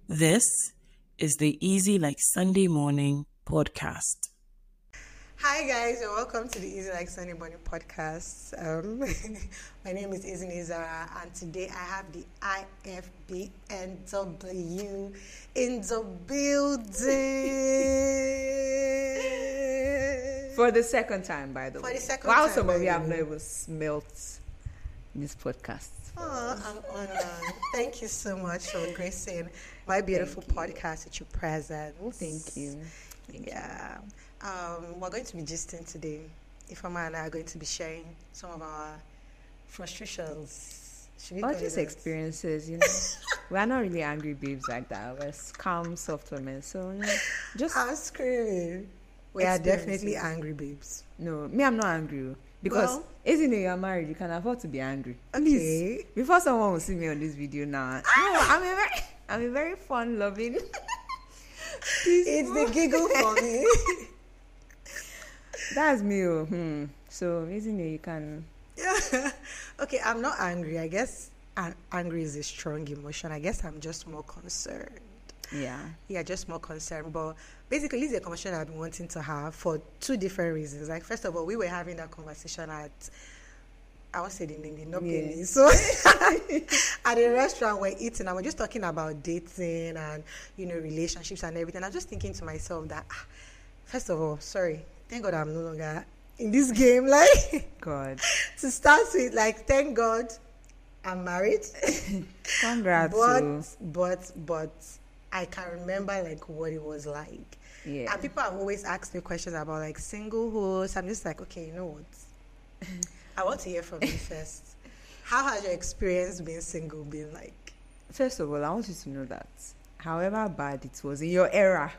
This is the Easy Like Sunday Morning podcast. Hi guys, and welcome to the Easy Like Sunday Morning podcast. My name is Izzy Zara, and today I have the IFBNW in the building. For the second time, by the way. For the second wow, time, some by of the you have way. not even smelt this podcast. Oh, I'm honored. Thank you so much for gracing my beautiful podcast with your presence. Thank you. Yeah. We're going to be gisting today. Ifeoma and I are going to be sharing some of our frustrations. Should we All call these it experiences, we are not really angry babes like that. We're calm, soft women. So, just I'm screaming. We are definitely angry babes. no. Me, I'm not angry because Well- isn't it you're married? You can afford to be angry. Okay. Please, before someone will see me on this video now, I'm a very fun-loving. It's the giggle for me. That's me. So, isn't it you can? Yeah. Okay, I'm not angry. I guess angry is a strong emotion. I guess I'm just more concerned. Yeah. Yeah, just more concerned. But basically, this is a conversation I've been wanting to have for two different reasons. Like, first of all, we were having that conversation at, I won't say the name, they not pay me. So, at a restaurant, we're eating and we're just talking about dating and, relationships and everything. I'm just thinking to myself that, first of all, sorry, thank God I'm no longer in this game. Like, God. to start with, like, thank God I'm married. Congrats. But I can remember like what it was like. Yeah. And people have always asked me questions about like singlehood. So I'm just like, okay, you know what? I want to hear from you first. How has your experience being single been like? First of all, I want you to know that however bad it was in your era,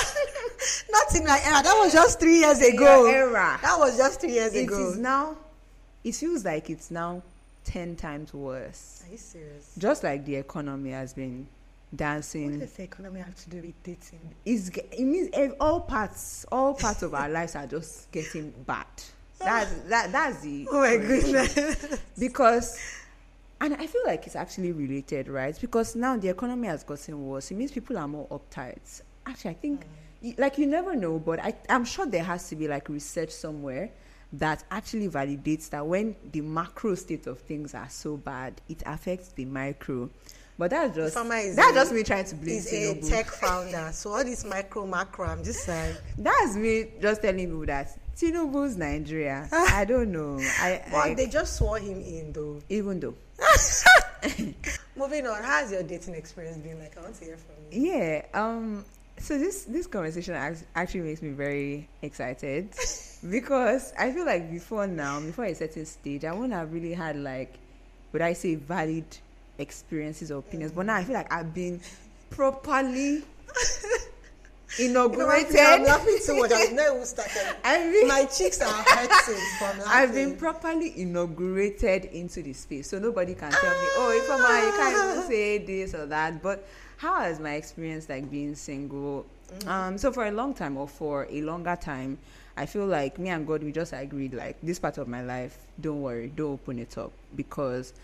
Not in my era. That was just 3 years ago. your era, That was just 3 years it ago. is now, it feels like it's now 10 times worse. Are you serious? Just like the economy has been What dancing. does the economy have to do with dating? It means all parts of our lives are just getting bad. That's the Oh my goodness. because, and I feel like it's actually related, right? Because now the economy has gotten worse. It means people are more uptight. Actually, I think, like, you never know, but I'm sure there has to be like research somewhere that actually validates that when the macro state of things are so bad, it affects the micro. But that's just me trying to blame He's a Tinubu. tech founder. So all this macro, I'm just like, That's me just telling you that Tinubu's Nigeria. I don't know. well, they just swore him in though. Even though. Moving on, how's your dating experience been like? I want to hear from you. Yeah. So this conversation actually makes me very excited because I feel like before a certain stage, I wouldn't have really had like, would I say, valid experiences or opinions. But now I feel like I've been properly inaugurated. I'm laughing so much. I know who started. My cheeks are hurting from laughing. I've been properly inaugurated into the space, so nobody can tell me, oh, Ifeoma, you can't even say this or that. But how has my experience like being single? So for a long time or for a longer time, I feel like me and God, we just agreed like this part of my life, don't worry, don't open it up, because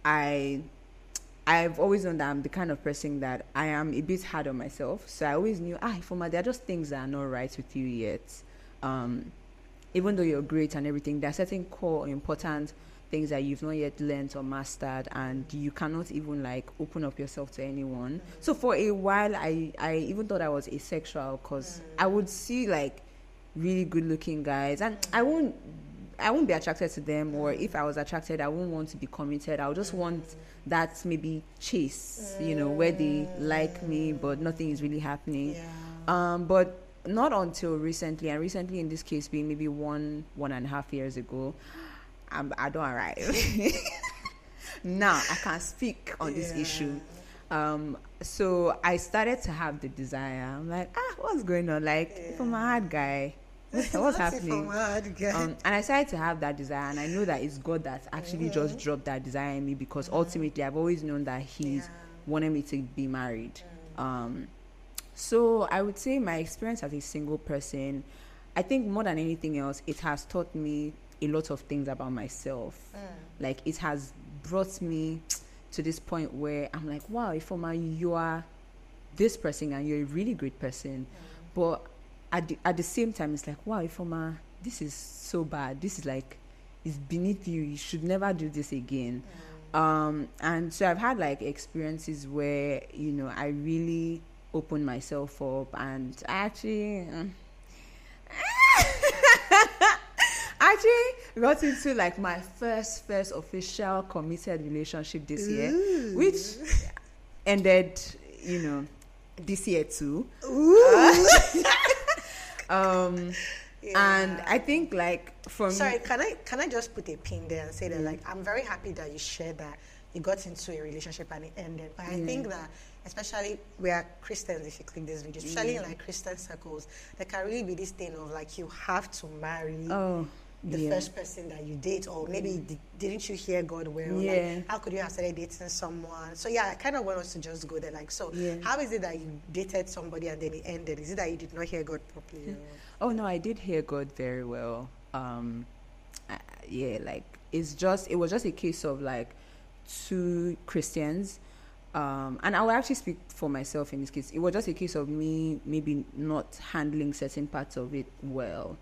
I've always known that I'm the kind of person that I am a bit hard on myself. So I always knew, Ifeoma, there are just things that are not right with you yet. Even though you're great and everything, there are certain core important things that you've not yet learned or mastered, and you cannot even like open up yourself to anyone. So for a while, I even thought I was asexual because I would see like really good looking guys and I won't be attracted to them, or if I was attracted, I won't want to be committed. I would just want that maybe chase, where they like me but nothing is really happening. But not until recently, and recently in this case being maybe 1.5 years ago, I don't arrive. Now I can speak on this issue. So I started to have the desire. I'm like, what's going on? Like, from a hard guy, what's happening? And I started to have that desire, and I know that it's God that actually just dropped that desire in me, because ultimately I've always known that He's wanted me to be married. So I would say my experience as a single person, I think more than anything else, it has taught me a lot of things about myself. Like, it has brought me to this point where I'm like, wow, Ifeoma, this person and you're a really great person, but at the same time it's like, wow, Ifeoma, this is so bad, this is like, it's beneath you, you should never do this again. And so I've had like experiences where, you know, I really opened myself up, and I actually got into like my first official committed relationship this year, which ended, you know, this year too. And I think like sorry, can I just put a pin there and say that like I'm very happy that you shared that you got into a relationship and it ended. But I think that especially we are Christians, if you click this video, especially in like Christian circles, there can really be this thing of like you have to marry the first person that you date, or maybe didn't you hear God well? Like, how could you have started dating someone? So yeah, I kind of want us to just go there. Like, so how is it that you dated somebody and then it ended? Is it that you did not hear God properly? Oh no, I did hear God very well. Like it was just a case of like two Christians. And I will actually speak for myself in this case. It was just a case of me maybe not handling certain parts of it well.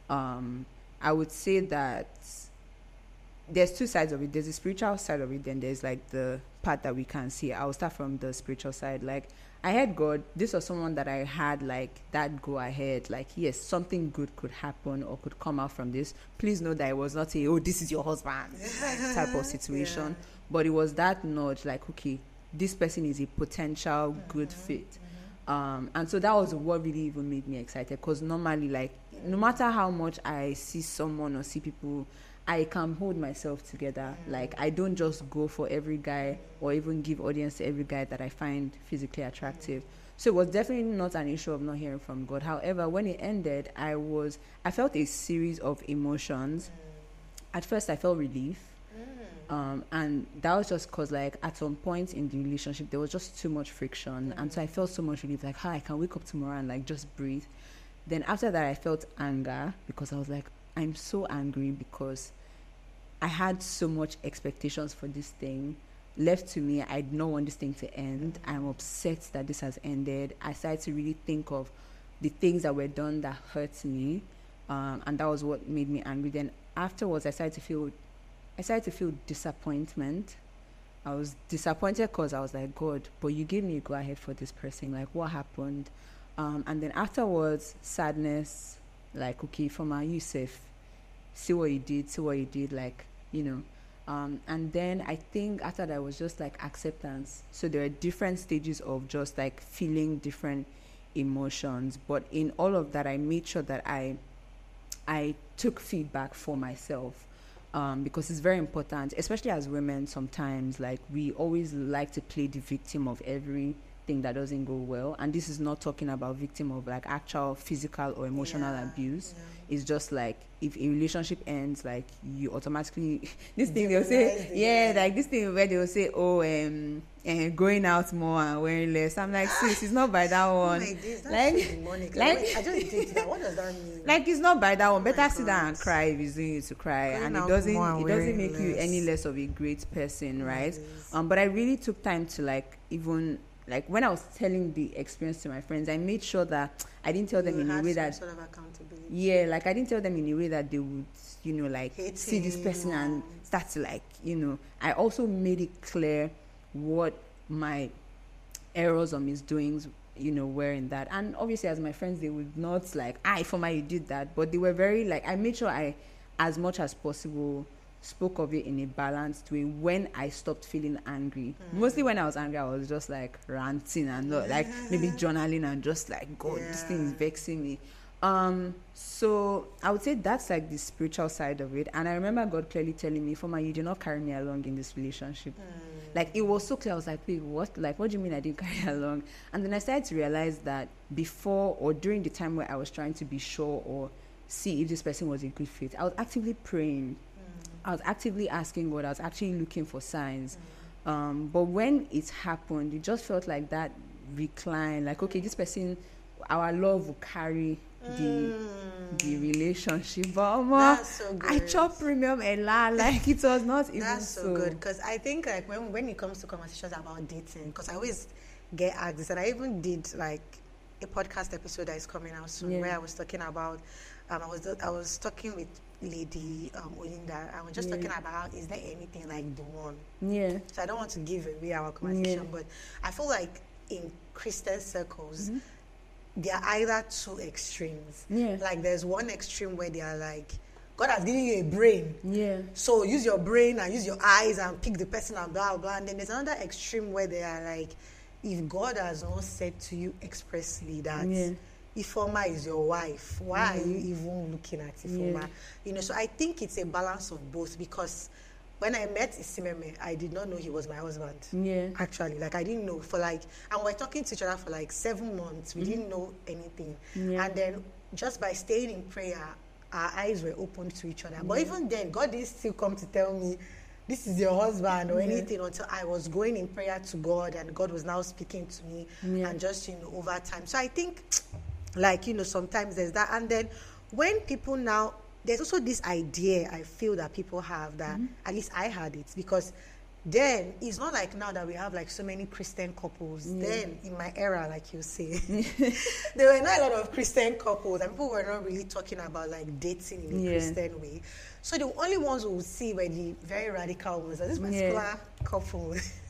I would say that there's two sides of it. There's the spiritual side of it, then there's like the part that we can see. I'll start from the spiritual side. Like, I had God. This was someone that I had like that go ahead. Like, yes, something good could happen or could come out from this. Please know that it was not a, oh, this is your husband type of situation. But it was that nudge, like, okay, this person is a potential good fit. And so that was what really even made me excited, because normally, like, no matter how much I see someone or see people, I can hold myself together. Like, I don't just go for every guy or even give audience to every guy that I find physically attractive. So it was definitely not an issue of not hearing from God. However, when it ended, I felt a series of emotions. At first, I felt relief. And that was just because, like, at some point in the relationship, there was just too much friction. And so I felt so much relief, like, I can wake up tomorrow and, like, just breathe. Then after that, I felt anger, because I was like, I'm so angry because I had so much expectations for this thing. Left to me, I did not want this thing to end. I'm upset that this has ended. I started to really think of the things that were done that hurt me. And that was what made me angry. Then afterwards, I started to feel disappointment. I was disappointed because I was like, God, but you gave me a go ahead for this person. Like, what happened? And then afterwards, sadness, like, okay, Ifeoma, you safe. See what you did, like, you know. And then I think after that was just like acceptance. So there are different stages of just like feeling different emotions. But in all of that, I made sure that I took feedback for myself. Because it's very important, especially as women. Sometimes, like, we always like to play the victim of everything that doesn't go well, and this is not talking about victim of like actual physical or emotional abuse. It's just like, if a relationship ends, like, you automatically this thing they'll say, like this thing where they'll say, oh, going out more and wearing less. I'm like, sis, it's not by that one. Like, I just did that. What does that mean? Like, it's not by that one. Better sit down and cry if it's doing you to cry, and it doesn't make you any less of a great person, right? But I really took time to like, even like when I was telling the experience to my friends, I made sure that I didn't tell them in a way that sort of accountability. Like, I didn't tell them in a way that they would, you know, like, see this person and start to, like, you know. I also made it clear what my errors or misdoings, you know, were in that. And obviously, as my friends, they would not like, Ifeoma, you did that. But they were very like, I made sure I, as much as possible, spoke of it in a balanced way when I stopped feeling angry. Mostly when I was angry, I was just like ranting and not like maybe journaling and just like, God, this thing is vexing me. So I would say that's like the spiritual side of it. And I remember God clearly telling me, Ifeoma, you did not carry me along in this relationship. Like, it was so clear. I was like, wait, what? Like, what do you mean I didn't carry along? And then I started to realize that before or during the time where I was trying to be sure or see if this person was a good fit, I was actively praying. I was actively asking God. I was actually looking for signs. But when it happened, it just felt like that recline. Like, okay, this person, our love will carry the relationship. But that's so good. I chop premium a lot. Like, it was not even That's so good, because I think like when it comes to conversations about dating, because I always get asked this, and I even did like a podcast episode that is coming out soon where I was talking about I was talking with Lady Olinda. I was just talking about, is there anything like the one? Yeah. So I don't want to give away our conversation, but I feel like in Christian circles, there are either two extremes. Yeah. Like there's one extreme where they are like, God has given you a brain. Yeah. So use your brain and use your eyes and pick the person and blah, blah. And then there's another extreme where they are like, if God has not said to you expressly that Ifeoma is your wife, why are you even looking at Ifeoma? Yeah. You know, so I think it's a balance of both, because when I met Isimeme, I did not know he was my husband. Yeah. Actually, like I didn't know for like, and we're talking to each other for like 7 months. We didn't know anything. Yeah. And then just by staying in prayer, our eyes were opened to each other. But even then, God didn't still come to tell me, this is your husband or anything, until I was going in prayer to God, and God was now speaking to me and just, you know, over time. So I think, like, you know, sometimes there's that. And then when people now, there's also this idea I feel that people have that, at least I had it, because then it's not like now that we have like so many Christian couples. Then in my era, like you say, there were not a lot of Christian couples, and people were not really talking about like dating in a Christian way. So the only ones who would see were the very radical ones. This particular couple.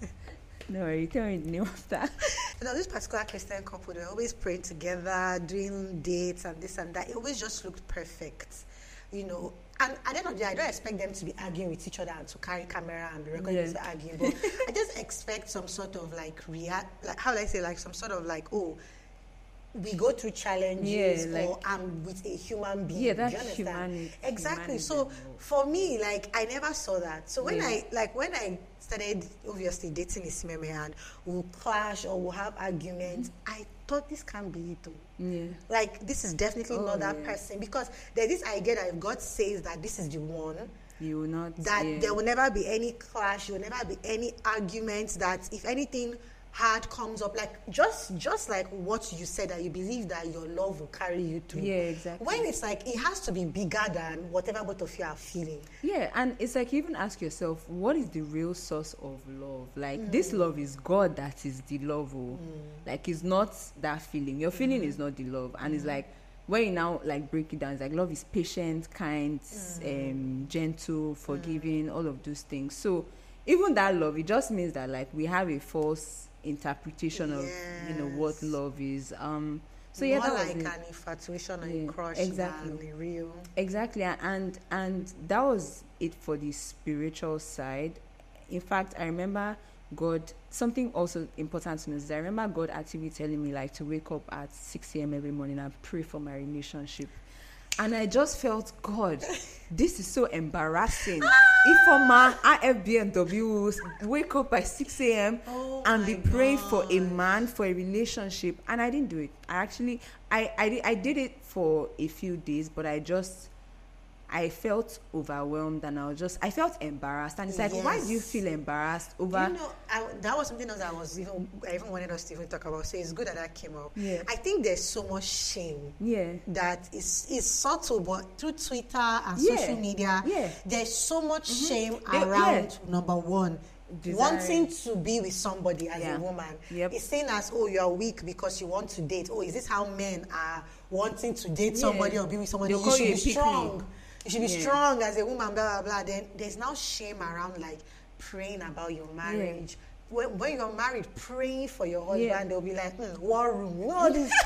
No, you tell me the name of that. You know, this particular Christian couple, they were always praying together, doing dates and this and that. It always just looked perfect, you know. And at the end of the day, I don't expect them to be arguing with each other and to carry camera and be recording them arguing. But I just expect some sort of like like how would I say, like some sort of like, oh, we go through challenges, like, or I'm with a human being. Yeah, that's humanity. Exactly. So for me, like, I never saw that. So when I started obviously dating Isimeme and we'll clash or we'll have arguments, I thought this can't be it. Yeah. Like, this is definitely not that person, because there's this idea that if God says that this is the one, you will not, that there will never be any clash, there will never be any arguments, that if anything hard comes up, like just like what you said, that you believe that your love will carry you through. Yeah, exactly. When it's like, it has to be bigger than whatever both of you are feeling. Yeah, and it's like, you even ask yourself, what is the real source of love? Like, this love is God that is the love. Like, it's not that feeling. Your feeling is not the love. And it's like, when you now like break it down, it's like love is patient, kind, gentle, forgiving, all of those things. So even that love, it just means that like we have a false interpretation of, you know, what love is. So yeah, more like an infatuation or a crush than the real. Exactly. And that was it for the spiritual side. In fact, I remember God, something also important to me is I remember God actively telling me like to wake up at 6 a.m. every morning and pray for my relationship. And I just felt, God, this is so embarrassing. Ifeoma, IFBNW, wake up by 6 a.m. and be praying for a man, for a relationship. And I didn't do it. I did it for a few days, but I felt overwhelmed, and I felt embarrassed. And it's like, why do you feel embarrassed over? You know, that was something else I even wanted us to even talk about. So it's good that came up. Yeah. I think there's so much shame. Yeah. That is subtle, but through Twitter and social media, there's so much shame around, number one, wanting to be with somebody as a woman. It's seen as, oh, you're weak because you want to date. Oh, is this how men are wanting to date somebody or be with somebody? You should be strong. You should be strong as a woman, blah, blah, blah. Then there's now shame around, like, praying about your marriage. When you're married, praying for your husband, they'll be like, war room. You know all this.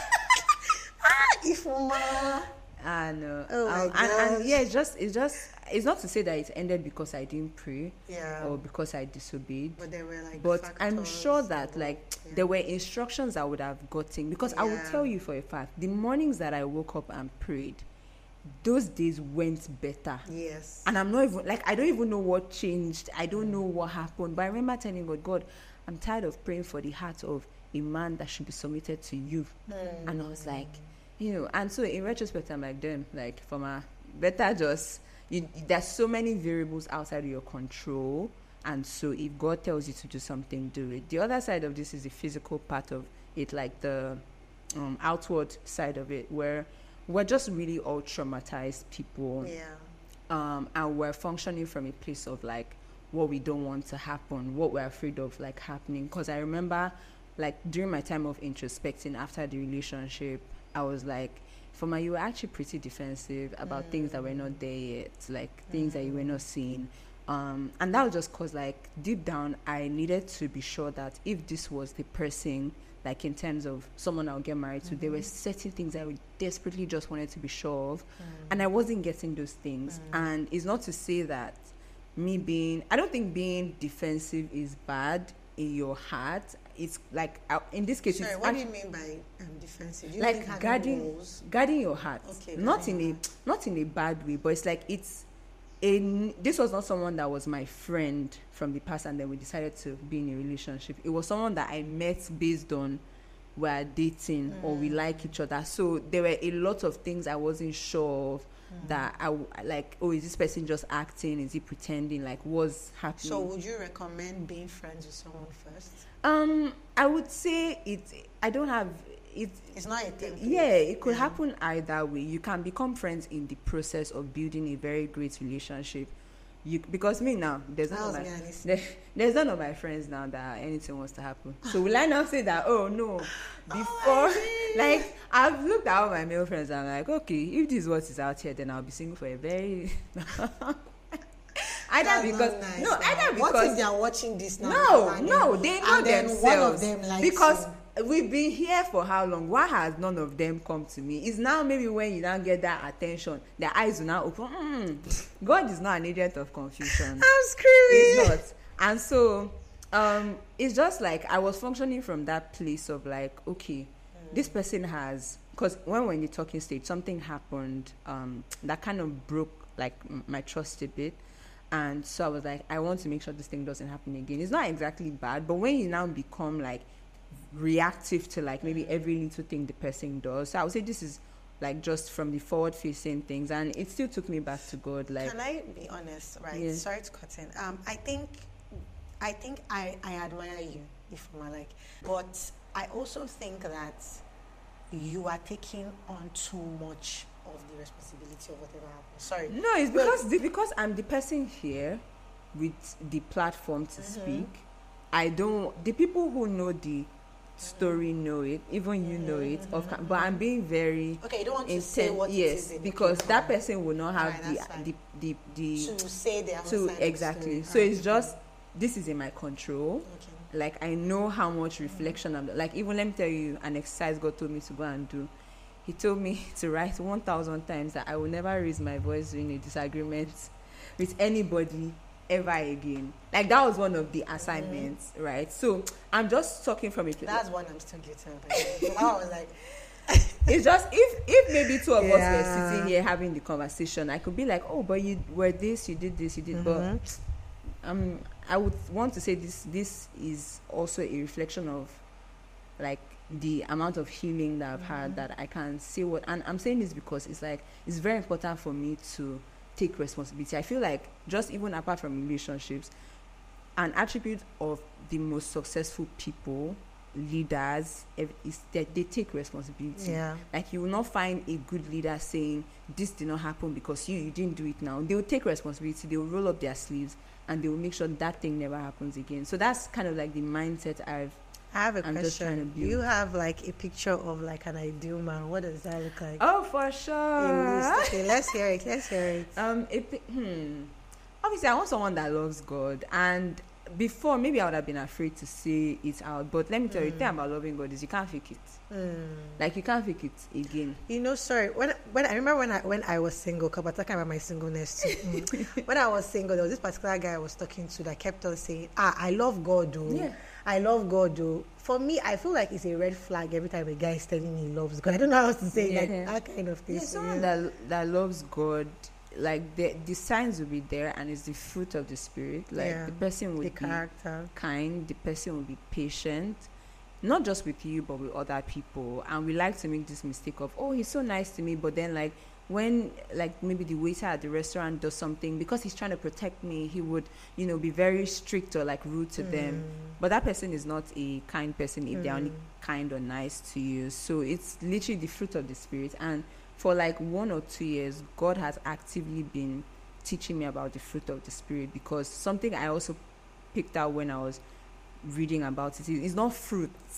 Ifeoma. I know. Oh my God. And it's not to say that it ended because I didn't pray or because I disobeyed. But there were like But I'm sure that there were instructions I would have gotten, because I will tell you for a fact, the mornings that I woke up and prayed, those days went better. Yes. And I'm not even, like, I don't even know what changed. I don't know what happened. But I remember telling God, I'm tired of praying for the heart of a man that should be submitted to you. And I was like, you know, and so in retrospect, I'm like, damn, like, for my better just, there's so many variables outside of your control. And so if God tells you to do something, do it. The other side of this is the physical part of it, like the outward side of it, where we're just really all traumatized people. And we're functioning from a place of like what we don't want to happen, what we're afraid of like happening. Because I remember like during my time of introspecting after the relationship, I was like, Foma, you were actually pretty defensive about things that were not there yet, like things that you were not seeing. And that was just because, like, deep down, I needed to be sure that if this was the person, like in terms of someone I'll get married to, there were certain things I desperately just wanted to be sure of, and I wasn't getting those things. And it's not to say that I don't think being defensive is bad in your heart. It's like, in this case, Sorry, it's what do you mean by defensive? Do you like think having guarding walls? guarding your heart. Okay, not guarding in your not in a bad way, but it's like this was not someone that was my friend from the past and then we decided to be in a relationship. It was someone that I met based on we're dating or we like each other. So there were a lot of things I wasn't sure of, that like, oh, is this person just acting? Is he pretending? Like, what's happening? So would you recommend being friends with someone first? I would say I don't have it. It's not a thing. Yeah, it could happen either way. You can become friends in the process of building a very great relationship. Because me now, there's none of my friends now that anything wants to happen. So will I not say that? Oh no, before like I've looked at all my male friends and I'm like, okay, if this is what is out here, then I'll be single for a very either because what if they are watching this now? No, they know and then themselves. One of them likes because you. We've been here for how long? Why has none of them come to me? It's now maybe when you don't get that attention, their eyes will now open. God is not an agent of confusion. I'm screaming. He's not. And so it's just like I was functioning from that place of like, okay, this person has, because when we're in the talking stage, something happened that kind of broke like my trust a bit. And so I was like, I want to make sure this thing doesn't happen again. It's not exactly bad, but when you now become like reactive to like maybe every little thing the person does, so I would say this is like just from the forward facing things, and it still took me back to God. Like, can I be honest? Right? Yeah. Sorry to cut in. I think I admire you, if I'm like, but I also think that you are taking on too much of the responsibility of whatever happens. Sorry. no, it's because I'm the person here with the platform to speak. The people who know the story know it, even you know it, but I'm being very okay. You don't want to say what it is because that person will not have Alright, the to say their to exactly. So it's just this is in my control. Okay. Like I know how much reflection I'm like. Even let me tell you an exercise God told me to go and do. He told me to write 1,000 times that I will never raise my voice during a disagreement with anybody ever again. Like that was one of the assignments, right? So I'm just talking from it. That's one I'm still getting. I was like, it's just if maybe two of us were sitting here having the conversation, I could be like, oh, but you were this, you did this, you did. But I would want to say this is also a reflection of like the amount of healing that I've had, that I can see what, and I'm saying this because it's like it's very important for me to take responsibility. I feel like just even apart from relationships, an attribute of the most successful people, leaders, is that they take responsibility. Yeah. Like you will not find a good leader saying this did not happen because you didn't do it now. They will take responsibility, they will roll up their sleeves, and they will make sure that thing never happens again. So that's kind of like the mindset I have a I'm just trying to question. build. You have like a picture of like an ideal man. What does that look like? Oh, for sure. Okay, let's hear it. Obviously, I want someone that loves God. And before, maybe I would have been afraid to say it out. But let me tell you, the thing about loving God is you can't fake it. Like you can't fake it again. You know, sorry. When I remember when I was single, because I'm talking about my singleness too. When I was single, there was this particular guy I was talking to that kept on saying, I love God, though. Yeah. I love God, though. For me, I feel like it's a red flag every time a guy is telling me he loves God. I don't know how else to say it, like that kind of thing. Yeah, someone that loves God, like the signs will be there, and it's the fruit of the Spirit. Like the person will be kind, the person will be patient, not just with you but with other people. And we like to make this mistake of, oh, he's so nice to me, but then like when like maybe the waiter at the restaurant does something, because he's trying to protect me, he would, be very strict or like rude to them. But that person is not a kind person if they're only kind or nice to you. So it's literally the fruit of the Spirit. And for like 1 or 2 years, God has actively been teaching me about the fruit of the Spirit, because something I also picked out when I was reading about it is not fruits.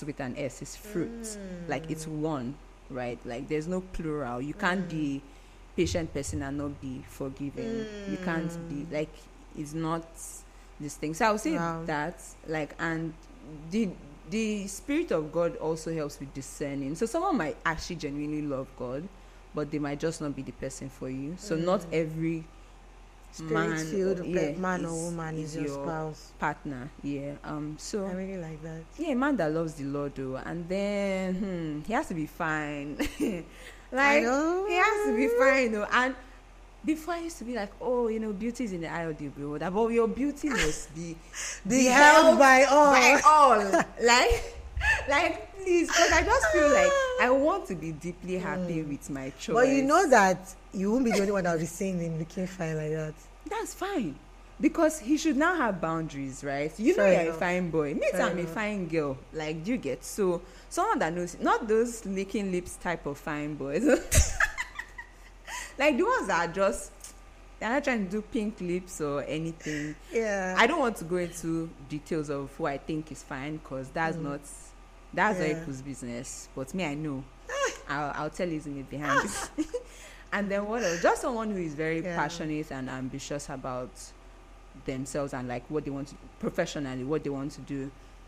with an S. It's fruit. Like it's one, right? Like there's no plural. You can't be patient person and not be forgiving. You can't be like, it's not this thing. So I would say that, like, and the Spirit of God also helps with discerning. So someone might actually genuinely love God, but they might just not be the person for you. So not every Spirit-filled man or woman is your spouse, partner. So I really like that. A man that loves the Lord though, and then he has to be fine. Like he has to be fine though. And before I used to be like, oh, beauty is in the eye of the beholder, but your beauty must be held by all. like please, because I just feel like I want to be deeply happy with my choice. But you know that you won't be the only one that will be saying him looking fine like that. That's fine, because he should now have boundaries, right? You're a fine boy. Me too, I'm a fine girl. Like, you get so someone that knows, not those licking lips type of fine boys. Like the ones that are just, they're not trying to do pink lips or anything. Yeah. I don't want to go into details of who I think is fine, because that's not people's business. But me, I know. I'll tell you in it behind. And then what else? Just someone who is very passionate and ambitious about themselves and like what they want to professionally, what they want to do.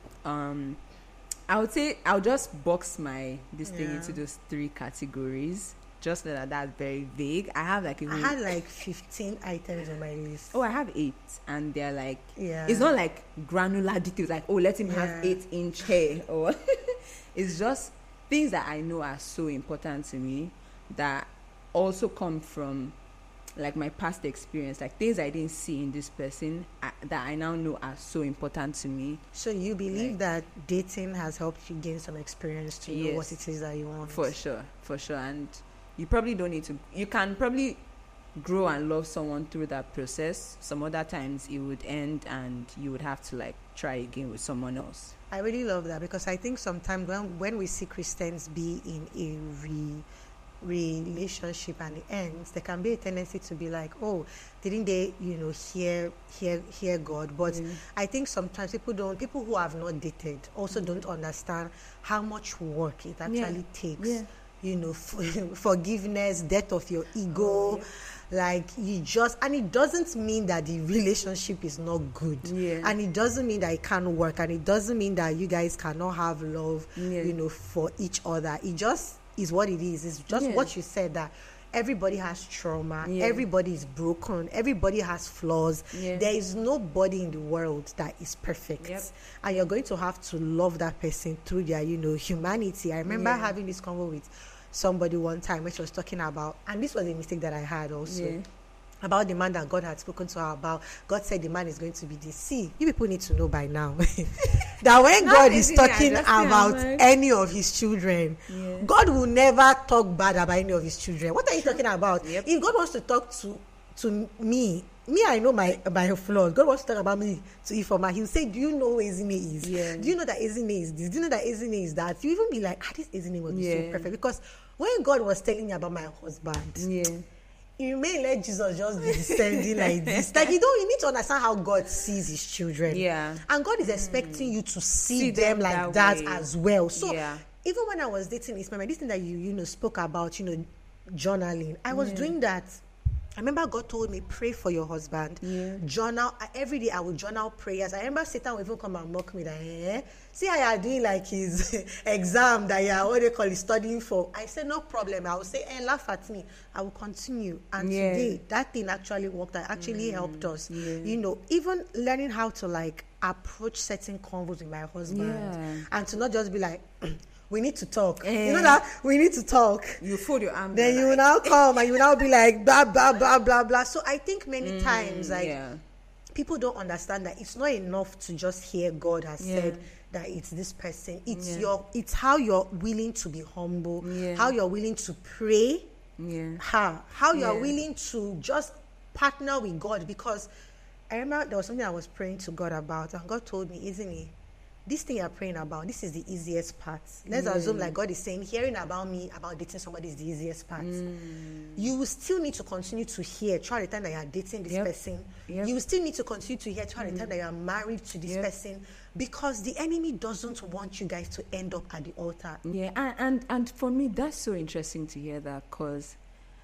I would say I'll just box this thing into those 3 categories. Just that that's very vague. I have like I had like 15 items on my list. Oh, I have 8, and they're like, it's not like granular details like, oh, let him have 8-inch hair, or it's just things that I know are so important to me that also come from like my past experience, like things I didn't see in this person that I now know are so important to me. So you believe that dating has helped you gain some experience to know what it is that you want? For sure. And you probably don't need to, you can probably grow and love someone through that process. Some other times it would end and you would have to like try again with someone else. I really love that, because I think sometimes when we see Christians be in a relationship and it ends, there can be a tendency to be like, oh, didn't they hear God? But I think sometimes people who have not dated also don't understand how much work it actually takes. Forgiveness, death of your ego, like and it doesn't mean that the relationship is not good, and it doesn't mean that it can't work, and it doesn't mean that you guys cannot have love for each other. It just is what it is. It's just what you said, that everybody has trauma, everybody is broken, everybody has flaws. There is nobody in the world that is perfect, and you're going to have to love that person through their humanity. I remember having this convo with somebody one time when she was talking about, and this was a mistake that I had also, about the man that God had spoken to her about. God said the man is going to be this. See, you people need to know by now that when God is talking about any of his children, God will never talk bad about any of his children. What are you talking about? If God wants to talk to me, I know my flaws. God wants to talk about me to Ifeoma. He'll say, do you know who Ezine is? Do you know that Ezine is this? Do you know that Ezine is that? You even be like, this Ezine will be so perfect. Because when God was telling me about my husband, you may let Jesus just be descending like this. Like, you need to understand how God sees his children. And God is expecting you to see them like that as well. So even when I was dating Ismail, this thing that you spoke about, journaling, I was doing that. I remember God told me, pray for your husband. Journal. Every day I would journal prayers. I remember Satan would even come and mock me that, see how you are doing like his exam that you are, what they call it, studying for. I said, no problem. I would say, laugh at me. I will continue. And today, that thing actually worked. That actually helped us. Even learning how to like approach certain convos with my husband. And to not just be like, we need to talk. You know that we need to talk. You fold your arm. Then you will now come and you will now be like blah blah blah blah blah. So I think many times people don't understand that it's not enough to just hear God has said that it's this person. It's how you're willing to be humble, how you're willing to pray, how you're willing to just partner with God. Because I remember there was something I was praying to God about, and God told me, isn't it? this thing you're praying about, this is the easiest part. Let's assume like God is saying, hearing about me, about dating somebody is the easiest part. You will still need to continue to hear throughout the time that you're dating this person. You will still need to continue to hear throughout the time that you're married to this person, because the enemy doesn't want you guys to end up at the altar. Yeah, and for me, that's so interesting to hear that, because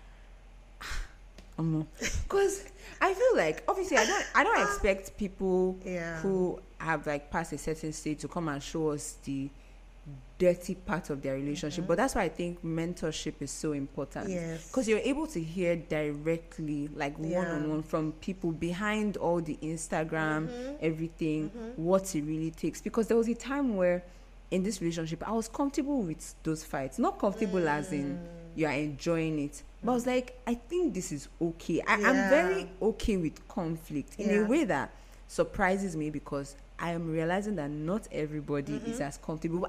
I feel like, obviously, I don't expect people who have like passed a certain stage to come and show us the dirty part of their relationship. But that's why I think mentorship is so important. Because you're able to hear directly, like one-on-one, from people behind all the Instagram, everything, what it really takes. Because there was a time where in this relationship, I was comfortable with those fights. Not comfortable as in you are enjoying it. But I was like, I think this is okay. I'm very okay with conflict in a way that surprises me, because I am realizing that not everybody is as comfortable.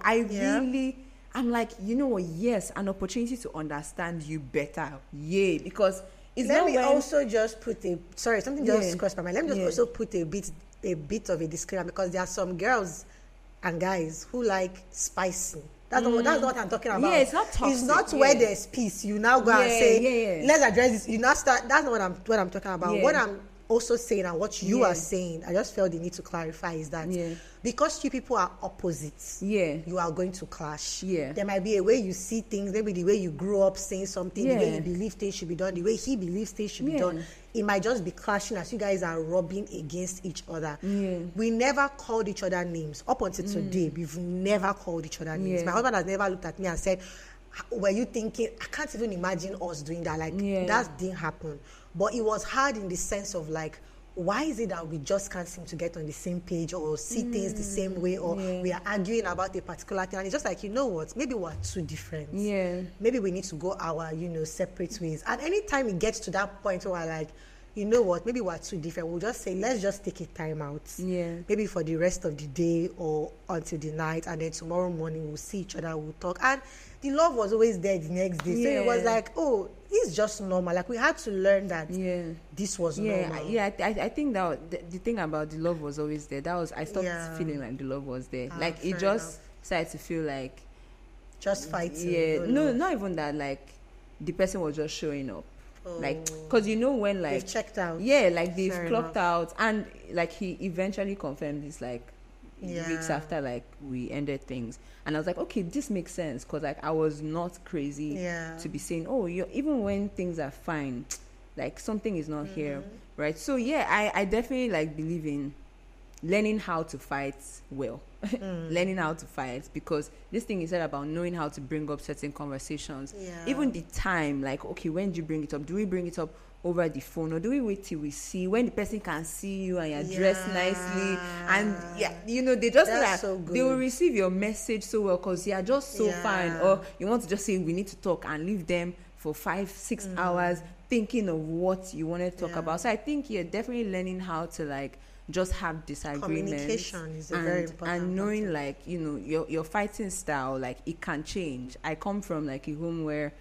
I'm like, you know what? Yes, an opportunity to understand you better. Yeah, because it's Let not me when... also just put something just crossed my mind. Let me just also put a bit of a disclaimer, because there are some girls and guys who like spicy. That's what I'm talking about. Yeah, it's not toxic. It's not where there's peace. You now go and say, let's address this. You now start. That's not what I'm talking about. What I'm also saying, and what you are saying, I just felt the need to clarify, is that because you people are opposites, you are going to clash. There might be a way you see things, maybe the way you grew up saying something, the way you believe things should be done, the way he believes things should be done. It might just be clashing as you guys are rubbing against each other. We never called each other names. Up until today, we've never called each other names. My husband has never looked at me and said, were you thinking, I can't even imagine us doing that. Like, that didn't happen. But it was hard in the sense of like, why is it that we just can't seem to get on the same page, or see things the same way, or we are arguing about a particular thing? And it's just like, you know what, maybe we're too different. Maybe we need to go our, separate ways. And anytime it gets to that point where we're like, you know what, maybe we're too different, we'll just say, let's just take a time out. Maybe for the rest of the day or until the night, and then tomorrow morning we'll see each other, we'll talk. And the love was always there the next day. So it was like, oh, it's just normal. Like, we had to learn that this was normal. I think that the thing about the love was always there. That was, I stopped feeling like the love was there. Like, it just started to feel like just fighting. No, not even that. Like, the person was just showing up. Like, because when like they've checked out. Like they've clocked out, and like he eventually confirmed this like weeks after like we ended things. And I was like, okay, this makes sense, because like I was not crazy to be saying, oh, even when things are fine, like something is not here, right? So I definitely like believe in learning how to fight well. Learning how to fight, because this thing is said about knowing how to bring up certain conversations. Even the time, like, okay, when do you bring it up? Do we bring it up over the phone, or do we wait till we see, when the person can see you and you're dressed nicely, and they just know that so they will receive your message so well, because you are just so fine, or you want to just say we need to talk and leave them for 5-6 hours thinking of what you want to talk about. So I think you're definitely learning how to like just have disagreements. Communication is a very important and knowing like your fighting style, like it can change. I come from like a home where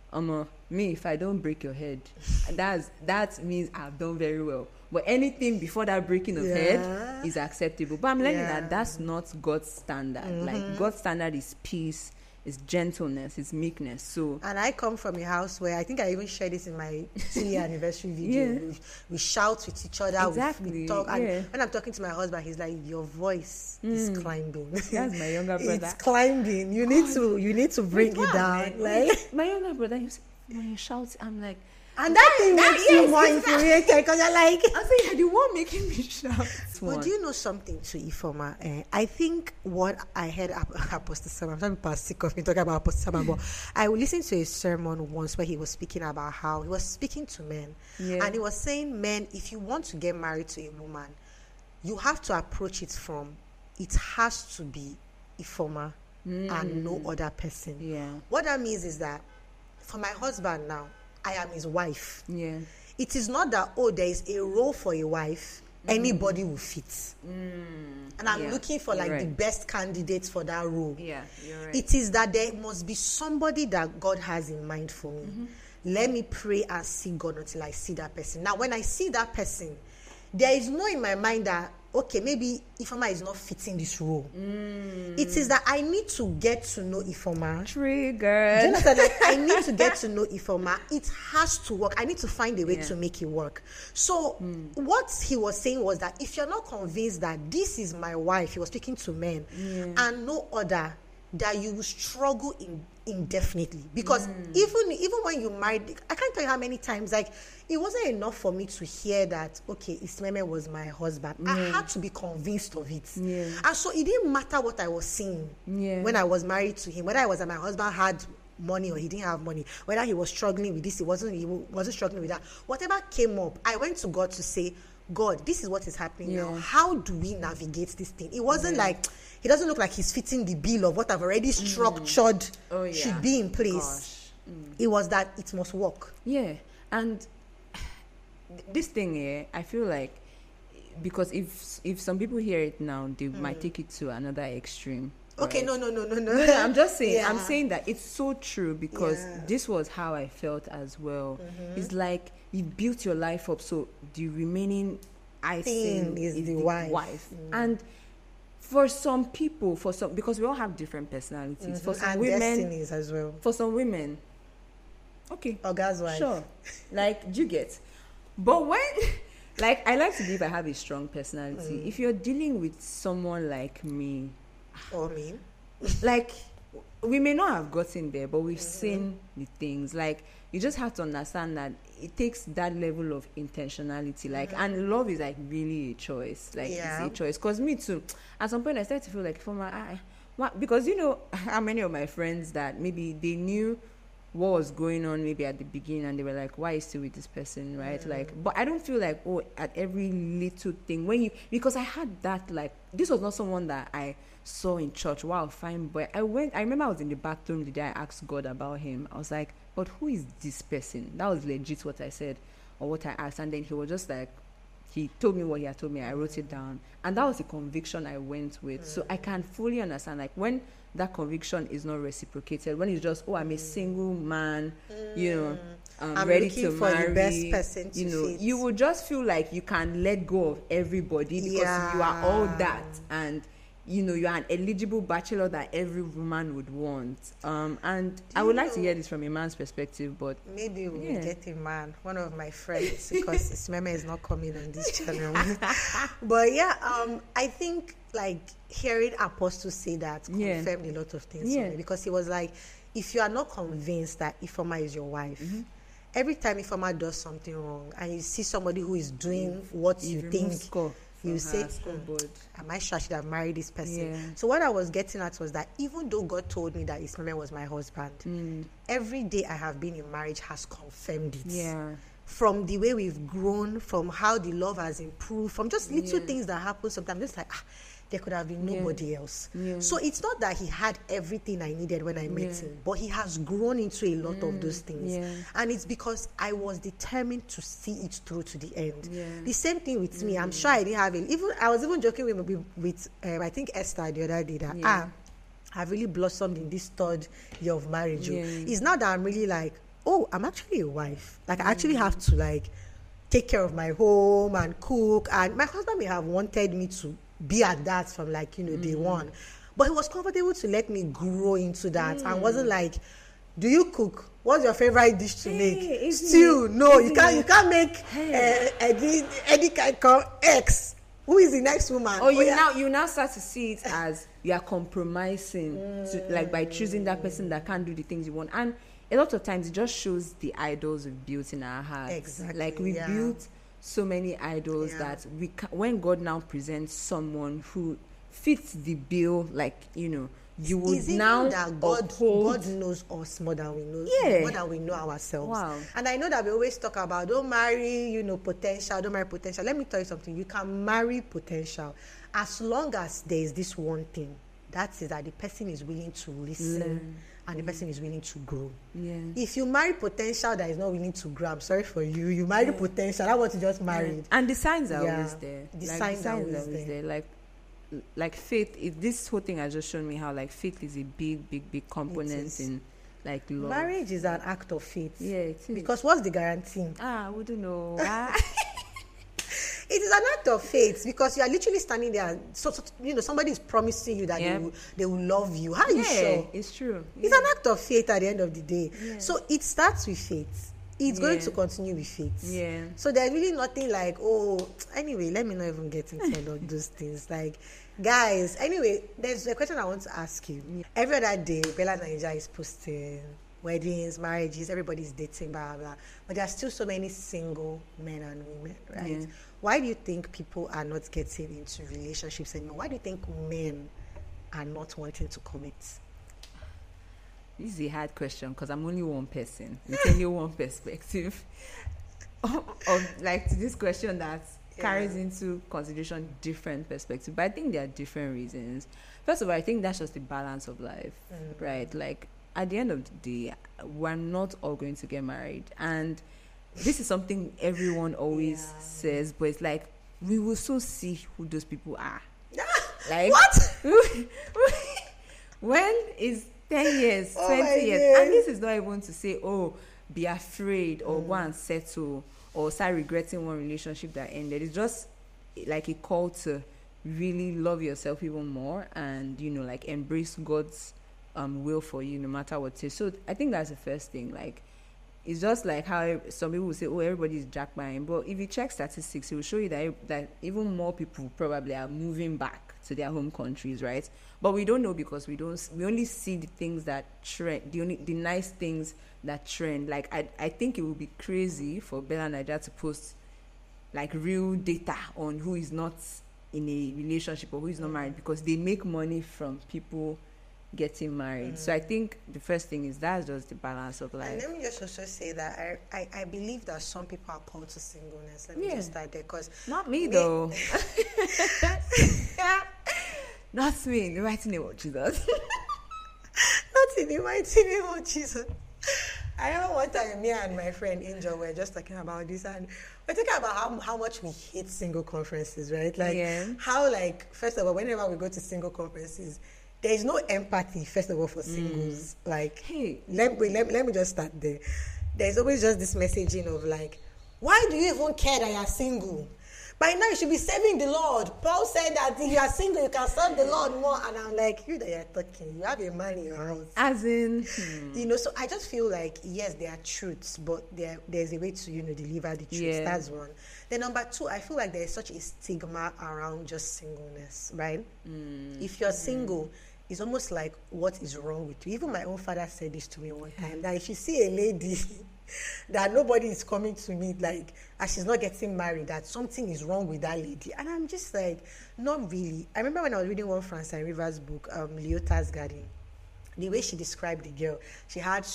me, if I don't break your head, that means I've done very well. But anything before that breaking of head is acceptable. But I'm learning that that's not God's standard. Like, God's standard is peace, it's gentleness, it's meekness. So, and I come from a house where, I think I even shared this in my 2-year anniversary video. We shout with each other. We talk. And when I'm talking to my husband, he's like, your voice is climbing. That's my younger brother. It's climbing. You need to bring it down. Like, my younger brother, when you shout, I'm like, and that thing makes you more infuriated, because you're like, I say, you're the one making me shout. But do you know something to Ifeoma? I think what I heard Apostle Samuel, some people are sick of me talking about Apostle Samuel, but I listened to a sermon once where he was speaking about how he was speaking to men, and he was saying, men, if you want to get married to a woman, you have to approach it from, it has to be Ifeoma and no other person. What that means is that for my husband now, I am his wife. It is not that, there is a role for a wife, anybody will fit. And I'm looking for like the best candidates for that role. You're right. It is that there must be somebody that God has in mind for me. Let me pray and see God until I see that person. Now, when I see that person, there is no in my mind that okay, maybe Ifeoma is not fitting this role. It is that I need to get to know Ifeoma. Triggered. Do you understand? Like, I need to get to know Ifeoma. It has to work. I need to find a way to make it work. So what he was saying was that if you're not convinced that this is my wife, he was speaking to men, and no other, that you will struggle indefinitely. Because even when you married, I can't tell you how many times, like, it wasn't enough for me to hear that, okay, Ismeme was my husband. I had to be convinced of it. And so it didn't matter what I was seeing when I was married to him, whether I was that my husband had money or he didn't have money, whether he was struggling with this, he wasn't struggling with that. Whatever came up, I went to God to say, God, this is what is happening now. How do we navigate this thing? It wasn't like, he doesn't look like he's fitting the bill of what I've already structured should be in place. It was that it must work. Yeah. And this thing here, I feel like, because if some people hear it now, they might take it to another extreme. Okay, right? No, I'm just saying, I'm saying that it's so true, because this was how I felt as well. It's like you built your life up, so the remaining icing is the wife. And for some people, because we all have different personalities. For some and women, destinies as well. For some women, okay, Oga's wife. sure, like, you get. But when, like, I like to believe I have a strong personality. If you're dealing with someone like me, or me, like, we may not have gotten there, but we've seen the things. Like, you just have to understand that it takes that level of intentionality. Like, and love is like really a choice. Like, it's a choice. Because me too, at some point I started to feel like, because you know how many of my friends that maybe they knew what was going on maybe at the beginning, and they were like, why are you still with this person, right? Like, but I don't feel like, at every little thing, because I had that, like, this was not someone that I saw in church. Wow, fine boy. I remember I was in the bathroom the day I asked God about him. I was like, but who is this person? That was legit what I said, or what I asked. And then he was just like, he told me what he had told me. I wrote it down, and that was the conviction I went with. So I can fully understand, like, when that conviction is not reciprocated, when it's just, I'm a single man, you know, I'm ready to marry, the best person to fit. You will just feel like you can let go of everybody, because you are all that, and you know, you're an eligible bachelor that every woman would want. And I would like to hear this from a man's perspective, but maybe we'll get a man, one of my friends, because Ismeme is not coming on this channel. But I think, like, hearing Apostle say that confirmed a lot of things for me, because he was like, if you are not convinced that Ifeoma is your wife, every time Ifeoma does something wrong and you see somebody who is doing what you think, you say, am I sure I should have married this person? So what I was getting at was that even though God told me that Ismeme was my husband, every day I have been in marriage has confirmed it. From the way we've grown, from how the love has improved, from just little things that happen sometimes, just like, there could have been nobody else. So it's not that he had everything I needed when I met him, but he has grown into a lot of those things. And it's because I was determined to see it through to the end. The same thing with me. I'm sure I didn't have it. I was even joking with I think Esther the other day that I've really blossomed in this third year of marriage. It's not that I'm really like, I'm actually a wife. Like, I actually have to, like, take care of my home and cook. And my husband may have wanted me to be at that from, like, you know, day one, but he was comfortable to let me grow into that and wasn't like, do you cook? What's your favorite dish to make? Stew? No, you can't make Eddie can call X. Who is the next woman? You now start to see it as you are compromising like, by choosing that person that can't do the things you want. And a lot of times it just shows the idols we've built in our hearts. Exactly. Like, we built so many idols that when God now presents someone who fits the bill, like, you know, you would now that God knows us more than we know, more than we know ourselves. Wow. And I know that we always talk about don't marry potential. Let me tell you something. You can marry potential as long as there is this one thing, that is that the person is willing to listen. And the person is willing to grow. If you marry potential that is not willing to grow, I'm sorry for you. You marry potential. That's what you just married. And the signs are always there. The signs are always there. Like faith. This whole thing has just shown me how, like, faith is a big component in, like, love. Marriage is an act of faith. Yeah, it is. Because what's the guarantee? I wouldn't know. It is an act of faith because you are literally standing there. So somebody is promising you that they will love you. How are you sure? It's true. It's an act of faith at the end of the day. So it starts with faith. It's going to continue with faith. Yeah. So there's really nothing like, anyway, let me not even get into all of those things. Like, guys, anyway, there's a question I want to ask you. Every other day, Bella Naija is posting weddings, marriages, everybody's dating, blah, blah. But there are still so many single men and women, right? Yeah. Why do you think people are not getting into relationships anymore? Why do you think men are not wanting to commit? This is a hard question because I'm only one person with only one perspective of like to this question that carries into consideration different perspectives. But I think there are different reasons. First of all, I think that's just the balance of life, right? Like at the end of the day, we're not all going to get married, and this is something everyone always says, but it's like we will soon see who those people are. Like what? When is 10 years, 20 years. And this is not even to say, be afraid or go and settle or start regretting one relationship that ended. It's just like a call to really love yourself even more and, like embrace God's will for you no matter what it is. So I think that's the first thing. Like, it's just like how some people will say, everybody is jack buying. But if you check statistics, it will show you that even more people probably are moving back to their home countries, right? But we don't know because we only see the things that trend, the nice things that trend. Like I think it would be crazy for Bella Naija to post like real data on who is not in a relationship or who is not married because they make money from people getting married. So I think the first thing is that's just the balance of life. And let me just also say that I believe that some people are called to singleness. Let me just start there because not me though. Not me in the mighty name of Jesus. Not in the mighty name of Jesus. I know one time me and my friend Angel were just talking about this, and we're talking about how much we hate single conferences, right? Like how, like, first of all, whenever we go to single conferences, there is no empathy, first of all, for singles. Like, hey, let me just start there. There's always just this messaging of like, why do you even care that you're single? By now you should be serving the Lord. Paul said that if you are single, you can serve the Lord more. And I'm like, you that you're talking, you have a man in your house. As in, so I just feel like, yes, there are truths, but there's a way to, deliver the truths. That's one. Then number two, I feel like there's such a stigma around just singleness, right? If you're single, it's almost like, what is wrong with you? Even my own father said this to me one time, that if you see a lady that nobody is coming to meet, like, as she's not getting married, that something is wrong with that lady. And I'm just like, not really. I remember when I was reading one Francine Rivers book, Leota's Garden, the way she described the girl, she had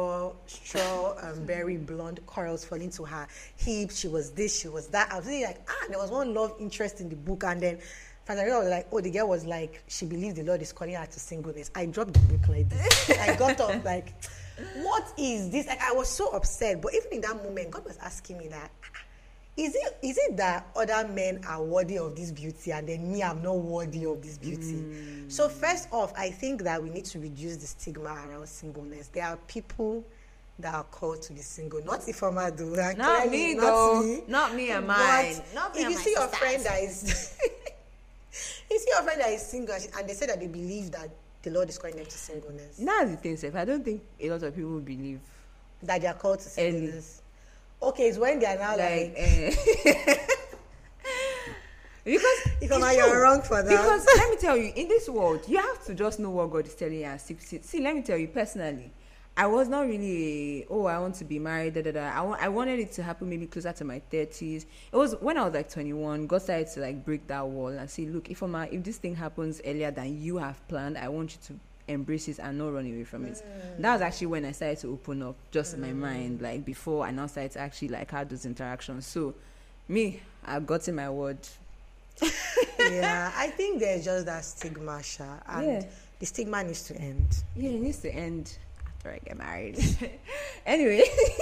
very blonde curls falling to her hips. She was this, she was that. I was really like, there was one love interest in the book, and then Francine was like, the girl was like, she believes the Lord is calling her to singleness. I dropped the book like this. I got up like, what is this? Like, I was so upset. But even in that moment, God was asking me that, is it that other men are worthy of this beauty and then me, I'm not worthy of this beauty? So first off, I think that we need to reduce the stigma around singleness. There are people that are called to be single. Not Ifeoma though. Not me though. Not me and mine. Not me and my sisters. If you see your friend that is single and they say that they believe that the Lord is calling them to singleness. That's the thing, Seth. I don't think a lot of people believe that they are called to singleness. Okay, it's when they are now like because if you're wrong for that. Because let me tell you, in this world, you have to just know what God is telling you and see. Let me tell you personally, I was not really I want to be married. I wanted it to happen maybe closer to my 30s. It was when I was like 21. God started to like break that wall and say, look, if this thing happens earlier than you have planned, I want you to embrace it and not run away from it. That was actually when I started to open up just in my mind, like before I now started to actually like have those interactions. So me, I've gotten my word. Yeah, I think there's just that stigma, and the stigma needs to end. Yeah, it needs to end after I get married. Anyway,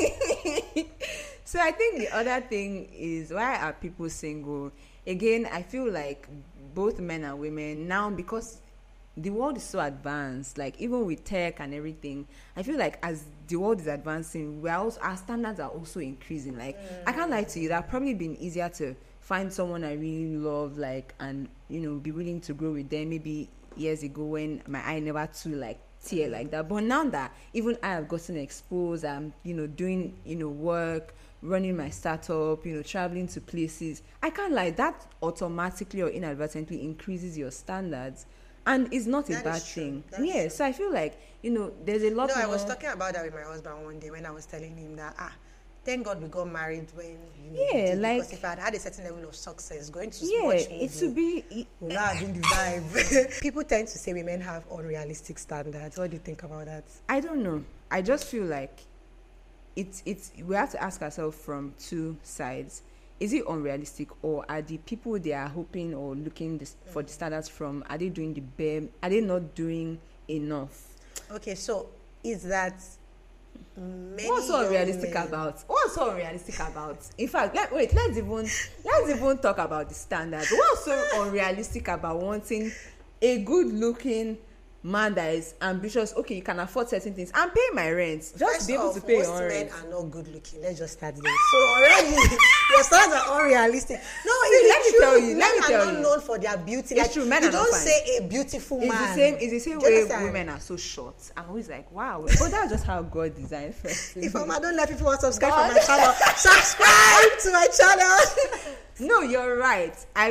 so I think the other thing is, why are people single? Again, I feel like both men and women now, because the world is so advanced, like even with tech and everything, I feel like as the world is advancing, our standards are also increasing. Like I can't lie to you, that probably been easier to find someone I really love, like, and be willing to grow with them. Maybe years ago when my eye never too like tear like that, but now that even I have gotten exposed, I'm doing work, running my startup, traveling to places, I can't lie, that automatically or inadvertently increases your standards, and it's not a bad thing. Yeah, so I feel like there's a lot. I was talking about that with my husband one day when I was telling him that thank God we got married when because if I had a certain level of success going to watch movie, it should be not having the vibe. People tend to say women have unrealistic standards. What do you think about that? I don't know. I just feel like it's we have to ask ourselves from two sides. Is it unrealistic, or are the people they are hoping or looking for the standards from, are they doing the bare, are they not doing enough? Okay, so is that what's so unrealistic about? What's so unrealistic about? In fact, let's even talk about the standards. What's so unrealistic about wanting a good looking man that is ambitious? Okay, you can afford certain things and pay my rent. Just be able to pay your rent. Most men are not good looking. Let's just start there. So already your standards are unrealistic. No, let me tell you. Men are not known for their beauty. It's true. Men are not fine. You don't say a beautiful man. It's the same way women are so short. I'm always like, wow. But that's just how God designed first. If I don't let people subscribe to my channel, subscribe to my channel. No, you're right.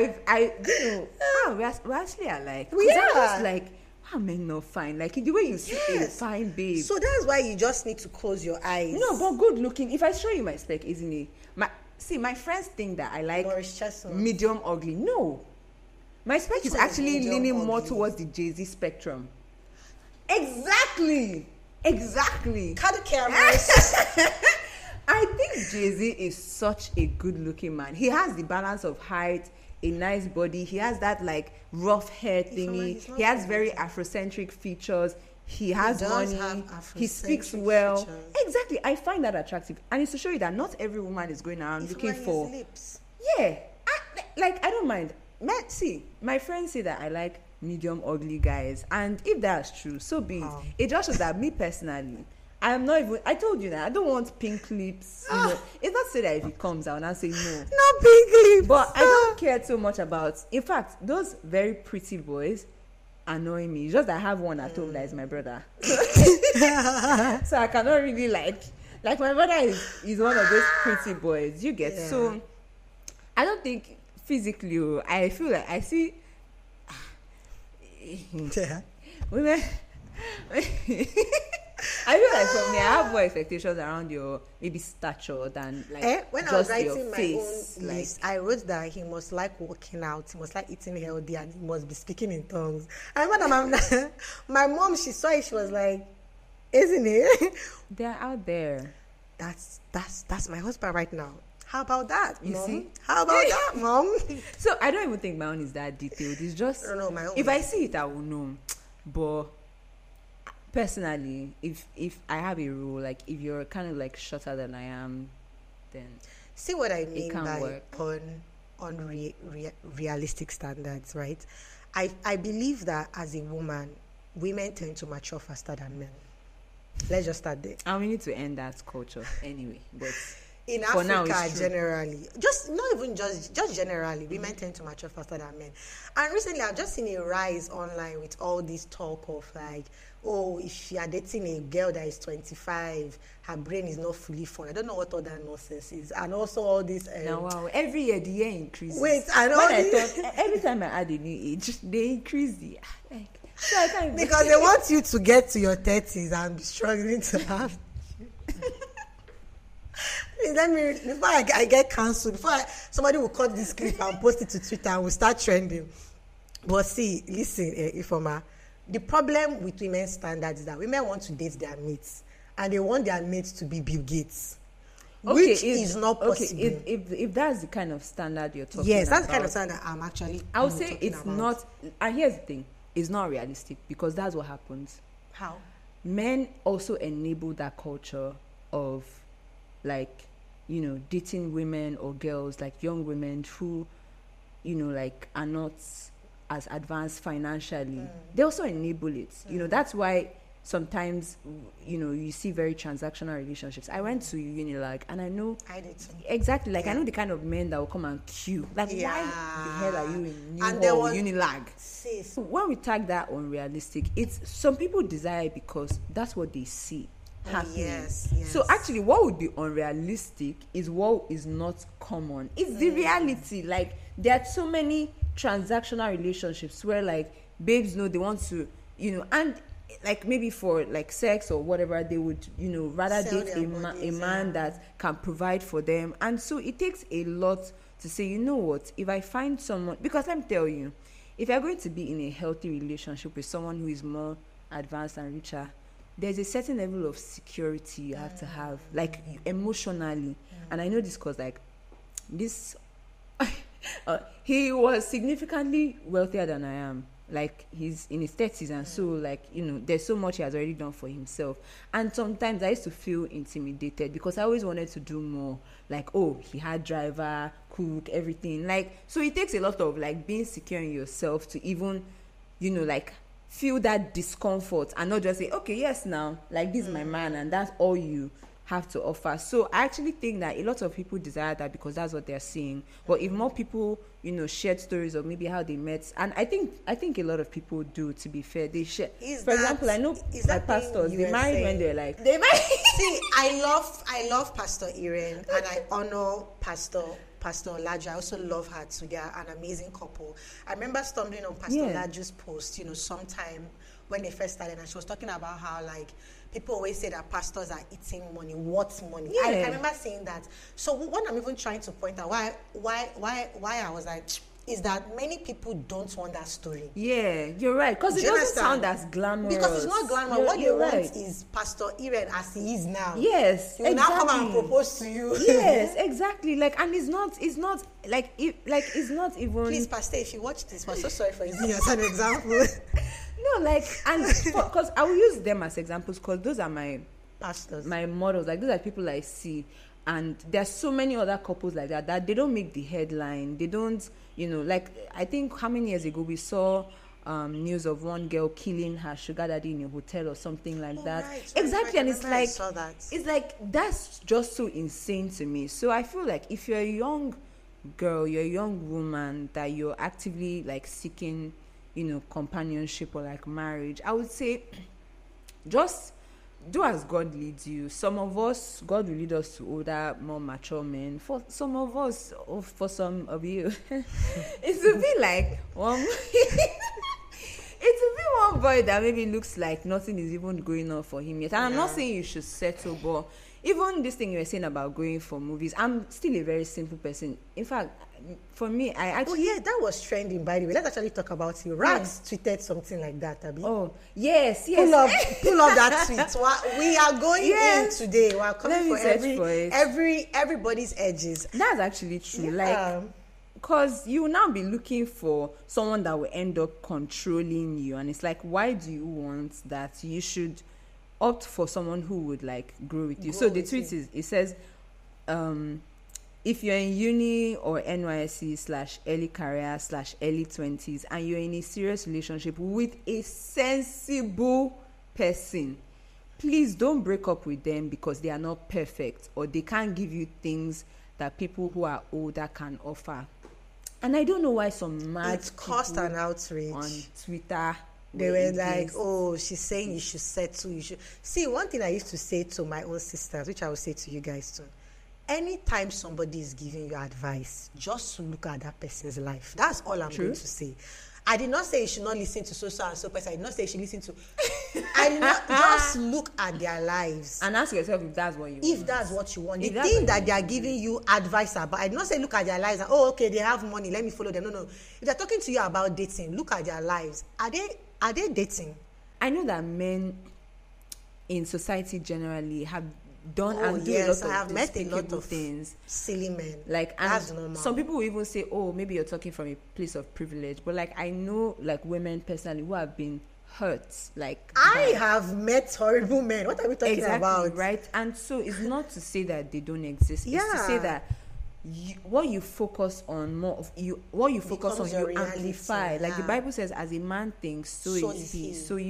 We're actually alike. We are. I was like, how men not fine? Like the way you see a fine babe. So that's why you just need to close your eyes. No, but good looking. If I show you my spec, isn't it? My friends think that I like medium ugly. No, my spec is actually leaning more towards the Jay-Z spectrum. Exactly. Cut the cameras. I think Jay-Z is such a good looking man. He has the balance of height, a nice body. He has that like rough hair thingy. He has very Afrocentric features. He has money. He speaks well. Features. Exactly. I find that attractive, and it's to show you that not every woman is going around looking for. Lips. Yeah, I don't mind. My friends say that I like medium ugly guys, and if that's true, so be it. It just shows that me personally, I told you that I don't want pink lips. It's not so that if it comes out, I'll say no. Not pink lips. But I don't care so much about. In fact, those very pretty boys annoy me. It's just that I have one at home that is my brother. So I cannot really like my brother is one of those pretty boys. You get so. I don't think physically. I feel like I see. Women. I feel like for me, I have more expectations around your maybe stature than like when just I was writing your my face. own list, I wrote that he must like working out, he must like eating healthy, and he must be speaking in tongues. I remember my mom, she saw it, she was like, "Isn't it?" They're out there. That's my husband right now. How about that, You Mom? see? How about that, Mom? So I don't even think my own is that detailed. It's just I don't know, my own if I see it, I will know. But personally, if I have a rule, like if you're kind of like shorter than I am, then see what I mean by work. realistic standards, right? I believe that as a woman, women tend to mature faster than men. Let's just start there. And we need to end that culture anyway. But in for Africa, now, generally, just generally, women tend to mature faster than men. And recently, I've just seen a rise online with all this talk of like, oh, if you are dating a girl that is 25, her brain is not fully formed. I don't know what all that nonsense is. And also all this. Now, wow, every year the year increases. Wait, I know. I thought every time I add a new age, they increase the like. So I can't because they want you to get to your 30s and be struggling to have. Let me, before I get cancelled, somebody will cut this clip and post it to Twitter and will start trending. But see, listen, Ifeoma, the problem with women's standards is that women want to date their mates and they want their mates to be Bill Gates, which is not possible. Okay, if that's the kind of standard you're talking about. Yes, that's the kind of standard I'm actually I would say it's about. not, and here's the thing, it's not realistic because that's what happens. How? Men also enable that culture of like, dating women or girls, like young women who, like are not as advanced financially. They also enable it. That's why sometimes, you see very transactional relationships. I went to Unilag, and I know I did too. exactly, like, I know the kind of men that will come and queue. Like, why the hell are you in Unilag? Sis. When we tag that unrealistic, it's some people desire it because that's what they see happening. Yes. So actually, what would be unrealistic is what is not common. It's the reality. Like, there are so many transactional relationships where, like, babes know they want to, and like maybe for like sex or whatever, they would rather Sell date their a bodies, man that can provide for them. And so it takes a lot to say, you know what, if I find someone, because let me tell you, if you're going to be in a healthy relationship with someone who is more advanced and richer, there's a certain level of security you have to have, like, emotionally. And I know this because, like, this he was significantly wealthier than I am. Like, he's in his 30s, and so, like, there's so much he has already done for himself. And sometimes I used to feel intimidated because I always wanted to do more. Like, oh, he had driver, cook, everything. Like, so it takes a lot of, like, being secure in yourself to even, like, feel that discomfort and not just say, okay, yes, now, like, this is my man, and that's all you have to offer. So I actually think that a lot of people desire that because that's what they're seeing. But if more people, shared stories of maybe how they met, and I think a lot of people do, to be fair, they share. For example, I know my pastors, they married when they're like, they married. See, I love Pastor Irene, and I honor Pastor Olajuwon. I also love her too. They are an amazing couple. I remember stumbling on Pastor Olajuwon's post, sometime when they first started, and she was talking about how, like, people always say that pastors are eating money. What money? Yeah. I remember saying that. So what I'm even trying to point out, why I was like, is that many people don't want that story. Yeah, you're right. Because it doesn't sound as glamorous. Because it's not glamorous. What they want is Pastor Irene as he is now. Yes, he will now come and propose to you. Yes, exactly. Like, and it's not like it's not even. Please, Pastor, if you watch this, we're so sorry for using you as an example. No, like, and because I will use them as examples because those are my pastors, my models. Like, those are people I see, and there's so many other couples like that they don't make the headline. They don't, like, I think how many years ago we saw news of one girl killing her sugar daddy in a hotel or something like that. Right, exactly, and it's like, it's like, that's just so insane to me. So I feel like if you're a young girl, you're a young woman that you're actively, like, seeking companionship or, like, marriage, I would say just do as God leads you. Some of us, God will lead us to older, more mature men. For some of us, or for some of you, it will be like it will be one boy that maybe looks like nothing is even going on for him yet. And I'm not saying you should settle, but even this thing you were saying about going for movies, I'm still a very simple person. In fact, for me, I actually... Oh, yeah, that was trending, by the way. Let's actually talk about it. Rags tweeted something like that, Abi. Oh, yes. Pull up that tweet. We are going in today. We are coming for everybody's edges. That's actually true. Like, because you will now be looking for someone that will end up controlling you. And it's like, why do you want that? You should opt for someone who would, like, grow with you. So the tweet it says, if you're in uni or NYSC / early career / early 20s and you're in a serious relationship with a sensible person, please don't break up with them because they are not perfect or they can't give you things that people who are older can offer. And I don't know why some mad it caused an outrage on Twitter. They were like, oh, she's saying you should settle. You should see. One thing I used to say to my own sisters, which I will say to you guys too. Anytime somebody is giving you advice, just look at that person's life. That's all I'm going to say. I did not say you should not listen to so and so person. I did not say you should listen to. I did not just look at their lives and ask yourself if that's what you want. If that's what you want, the thing that they are giving you advice about. I did not say look at their lives and okay, they have money, let me follow them. No. If they're talking to you about dating, look at their lives. Are they dating? I know that men in society generally have done and do yes, a lot of I have met a lot of things, silly men. Like, and that's normal. Some people will even say, "Oh, maybe you're talking from a place of privilege," but like I know, like women personally who have been hurt. Like I have met horrible men. What are we talking about? Right? And so it's not to say that they don't exist. It's to say that what you focus on you amplify. Reality, like the Bible says, as a man thinks, so is he. So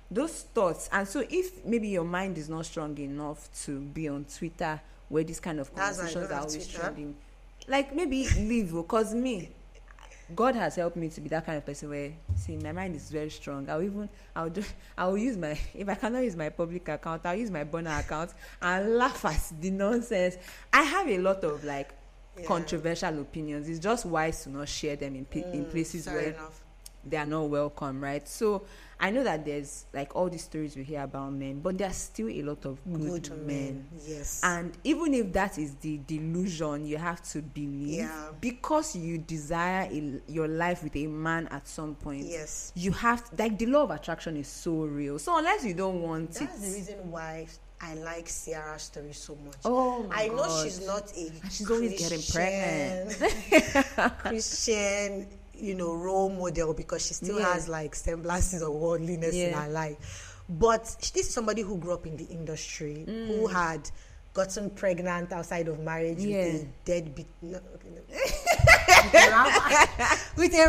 those thoughts. And so if maybe your mind is not strong enough to be on Twitter where these kind of That's why I conversations don't are have always Twitter. trending, like maybe leave. Because me, God has helped me to be that kind of person where, see, my mind is very strong. I'll use my, if I cannot use my public account, I'll use my burner account and laugh at the nonsense. I have a lot of like controversial opinions. It's just wise to not share them in places Fair where enough. they are not welcome, right? So I know that there's like all these stories we hear about men, but there's still a lot of good men. Yes. And even if that is the delusion you have to believe, Yeah. because you desire your life with a man at some point, Yes. you have, like, the law of attraction is so real. So unless you don't want That's the it, reason why I like Ciara's story so much. oh my I know God. she's not a And she's always getting Christian, role model, because she still has like semblances of worldliness in her life. But this is somebody who grew up in the industry, who had gotten pregnant outside of marriage with a deadbeat, with a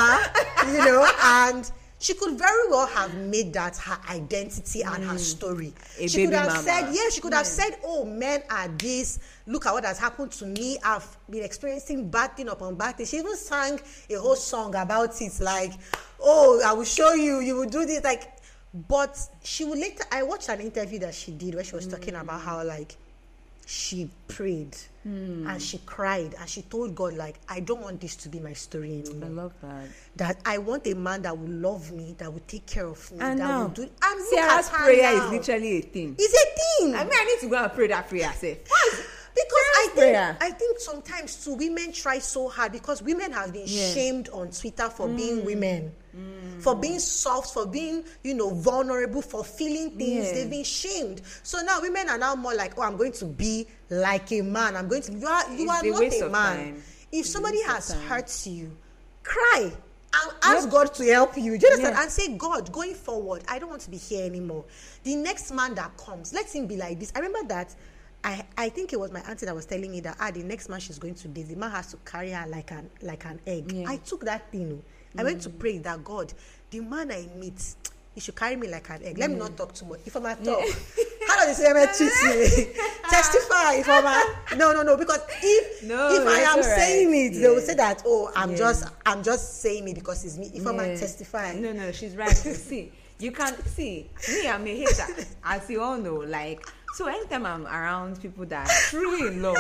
rapper, and she could very well have made that her identity and her story. She could have said, she could have said, oh, men are this. Look at what has happened to me. I've been experiencing bad thing upon bad thing. She even sang a whole song about it, like, oh, I will show you, you will do this. Like, but she would later, I watched an interview that she did where she was talking about how, like, she prayed and she cried and she told God, like, I don't want this to be my story anymore. I love that. That I want a man that will love me, that will take care of me, And that now, will do. And look Ciara's at her prayer now. is literally a thing. It's a thing. I mean, I need to go and pray that prayer. Say, Because prayer. I think sometimes too, women try so hard, because women have been shamed on Twitter for being women, for being soft, for being, vulnerable, for feeling things. They've been shamed. So now women are now more like, oh, I'm going to be like a man. I'm going to. You are not a man. If somebody has hurt you, cry. And ask God to help you. Do you understand? And say, God, going forward, I don't want to be here anymore. The next man that comes, let him be like this. I remember that. I think it was my auntie that was telling me that the next man she's going to date, the man has to carry her like an egg. I took that thing. I went to pray that, God, the man I meet, he should carry me like an egg. Let me not talk too much. If I'm a talk, how does the same treat me? Testify. If I'm a no, because if I am saying it, they will say that, oh, I'm just saying it because it's me. If I'm a testify, no, she's right. See, you can see me. I'm a hater, as you all know. Like, so anytime I'm around people that are truly in love,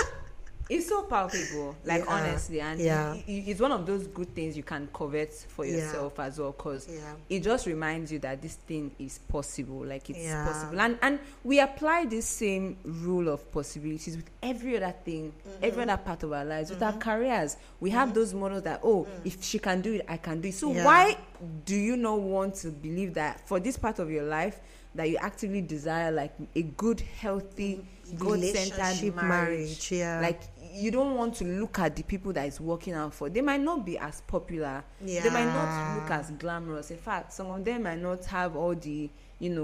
it's so palpable, like, honestly, and it's one of those good things you can covet for yourself as well, because it just reminds you that this thing is possible, like, it's possible, and we apply this same rule of possibilities with every other thing, every other part of our lives, with our careers. We have those models that, if she can do it, I can do it. So why do you not want to believe that for this part of your life that you actively desire, like, a good, healthy, God-centered marriage? Like, you don't want to look at the people that it's working out for. They might not be as popular. They might not look as glamorous. In fact, some of them might not have all the,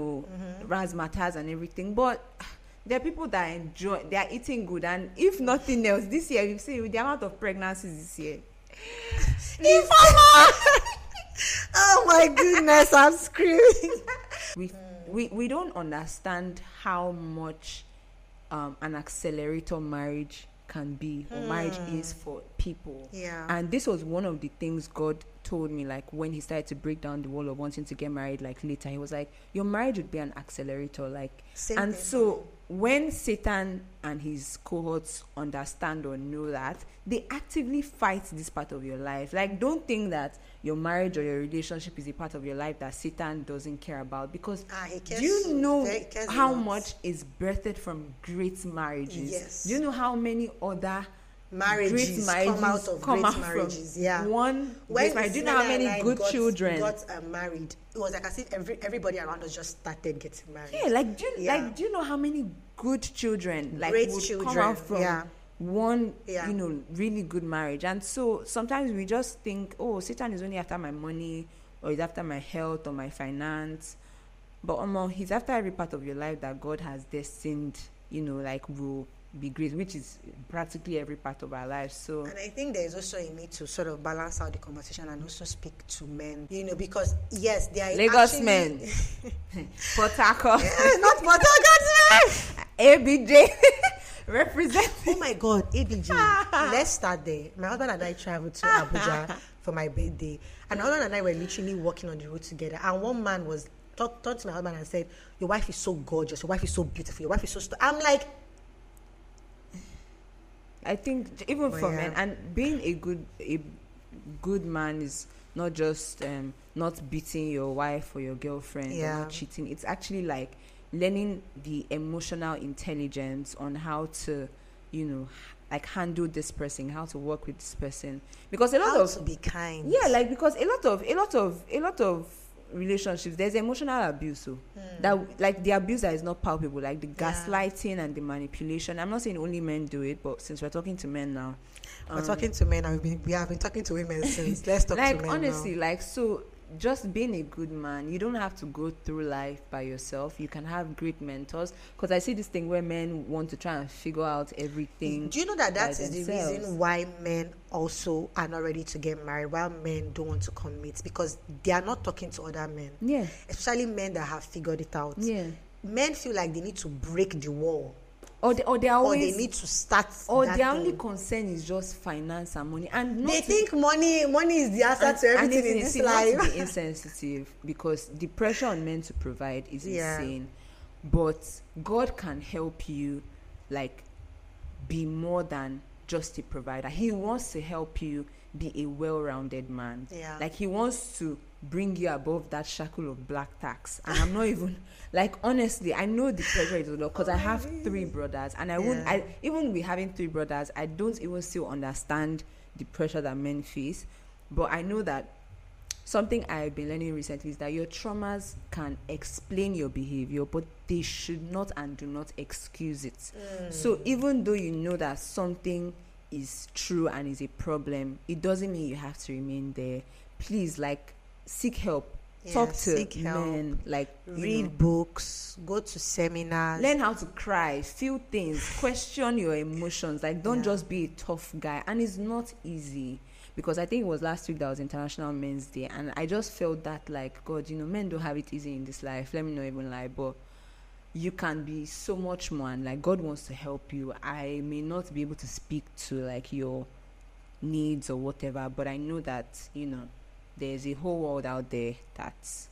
razzmatazz and everything. But there are people that enjoy, they are eating good. And if nothing else, this year, you see, with the amount of pregnancies this year. Oh my goodness, I'm screaming. We don't understand how much an accelerator marriage can be, or marriage is for people. And this was one of the things God told me, like, when he started to break down the wall of wanting to get married, like, later, he was like, your marriage would be an accelerator, like. And so when Satan and his cohorts understand or know that, they actively fight this part of your life. Like, don't think that your marriage or your relationship is a part of your life that Satan doesn't care about, because do you know how much is birthed from great marriages? Do you know how many other marriages come out of great marriages? Do you know how many good children got married? It was like as if everybody around us just started getting married. Do you know how many good children, like, great would children come out from one really good marriage? And so sometimes we just think, oh, Satan is only after my money, or he's after my health or my finance, but he's after every part of your life that God has destined, like, will be great, which is practically every part of our lives. So, and I think there's also a need to sort of balance out the conversation and also speak to men, because yes, they are Lagos actually, men, Port Harcourt, not Port Harcourt men. ABJ, represent. Oh my God, ABJ. Let's start there. My husband and I traveled to Abuja for my birthday, and my husband and I were literally walking on the road together, and one man was turned to my husband and said, "Your wife is so gorgeous, your wife is so beautiful, your wife is so I'm like, I think even for men, and being a good man is not just not beating your wife or your girlfriend or not cheating. It's actually like learning the emotional intelligence on how to, like handle this person, how to work with this person, because a lot to be kind. Yeah, like because a lot of relationships, there's emotional abuse, so that like the abuse that is not palpable, like the gaslighting and the manipulation. I'm not saying only men do it, but since we're talking to men now, we're talking to men, and we have been talking to women since. Let's talk like to men honestly now. Like, so just being a good man, you don't have to go through life by yourself. You can have great mentors, because I see this thing where men want to try and figure out everything. Do you know that is the reason why men also are not ready to get married, while men don't want to commit? Because they are not talking to other men, especially men that have figured it out. Men feel like they need to break the wall, or they need to start, or their only concern is just finance and money, and they think money is the answer to everything in this life. Not to be insensitive, because the pressure on men to provide is insane, but God can help you like be more than just a provider. He wants to help you be a well-rounded man. Like he wants to bring you above that shackle of black tax. And I'm not even like, honestly, I know the pressure is a lot, because I have 3 brothers, and I even with having 3 brothers, I don't even still understand the pressure that men face. But I know that something I've been learning recently is that your traumas can explain your behavior, but they should not and do not excuse it. So even though you know that something is true and is a problem, it doesn't mean you have to remain there. Please, like, seek help. Talk to men, like read books, go to seminars, learn how to cry, feel things, question your emotions. Like, don't just be a tough guy. And it's not easy, because I think it was last week that was International Men's Day, and I just felt that, like, God, men don't have it easy in this life. Let me not even lie, but you can be so much more, and like God wants to help you. I may not be able to speak to like your needs or whatever, but I know that there's a whole world out there that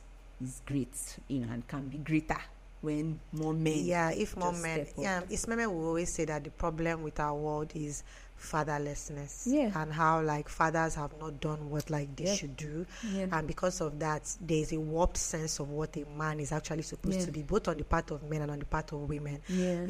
is great, and can be greater when more men. Yeah, if more men. Yeah, Ismail will always say that the problem with our world is fatherlessness. Yeah. And how like fathers have not done what like they should do. Yeah. And because of that, there's a warped sense of what a man is actually supposed to be, both on the part of men and on the part of women. Yeah.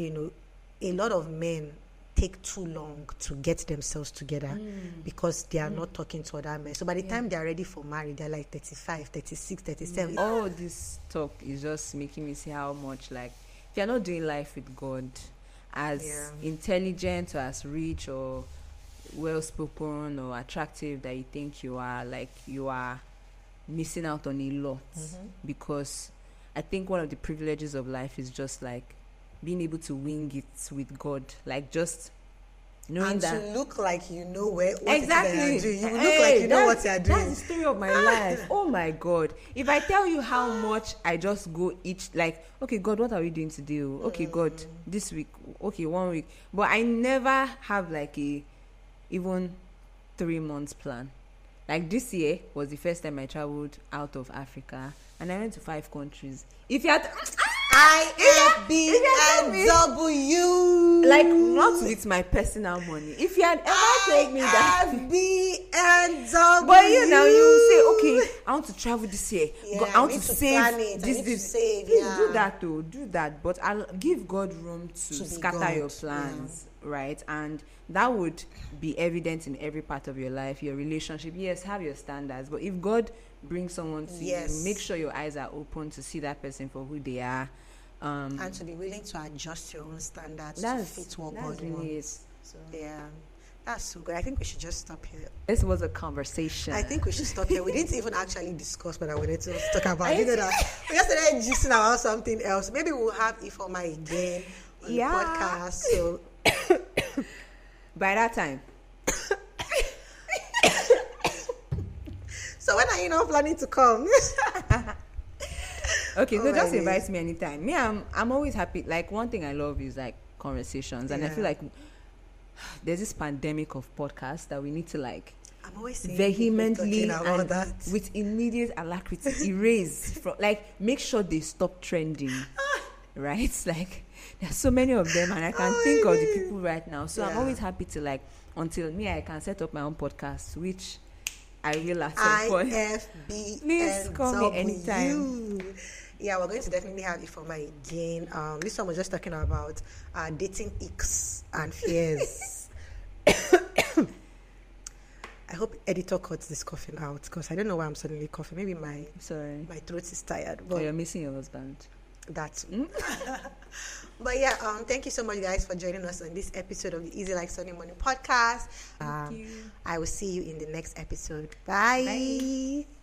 A lot of men take too long to get themselves together because they are not talking to other men. So by the time they are ready for marriage, they're like 35, 36, 37. All this talk is just making me see how much, like, if you're not doing life with God, as intelligent or as rich or well-spoken or attractive that you think you are, like, you are missing out on a lot. Because I think one of the privileges of life is just like being able to wing it with God, like just knowing and that to look like you know what exactly you're doing. You look like you know what you're doing. That's the story of my life. Oh my God! If I tell you how much I just go each, like, okay, God, what are we doing today? Okay, God, this week. Okay, 1 week. But I never have like a even 3 months plan. Like this year was the first time I traveled out of Africa, and I went to 5 countries. If you had IFBNW, like, not with my personal money. If you had ever told me that IFBNW, but now you say, okay, I want to travel this year. I want to save this. Please do that though. Do that, but I'll give God room to scatter your plans, right? And that would be evident in every part of your life. Your relationship, yes, have your standards, but if God brings someone to you, make sure your eyes are open to see that person for who they are. And to be willing to adjust your own standards to fit what God wants. So, that's so good. I think we should just stop here. This was a conversation. I think we should stop here. We didn't even actually discuss what I wanted to talk about. You know that we just started gisting about something else. Maybe we'll have Ifeoma again on the podcast. So By that time. So when are you not planning to come? Okay, so just my invite me anytime. Me, I'm always happy. Like, one thing I love is like conversations, and I feel like there's this pandemic of podcasts that we need to like I'm always saying vehemently about and that. with immediate alacrity erase from, like, make sure they stop trending. Right? Like, there's so many of them, and I can think of the people right now. So I'm always happy to like, until me, I can set up my own podcast, which I will at some point. IFB. Please call me anytime. Yeah, we're going to definitely have Ifeoma again. This one was just talking about dating icks and fears. I hope editor cuts this coughing out, because I don't know why I'm suddenly coughing. Maybe my throat is tired. But you're missing your husband. That's But yeah, thank you so much, guys, for joining us on this episode of the Easy Like Sunday Morning podcast. Thank you. I will see you in the next episode. Bye.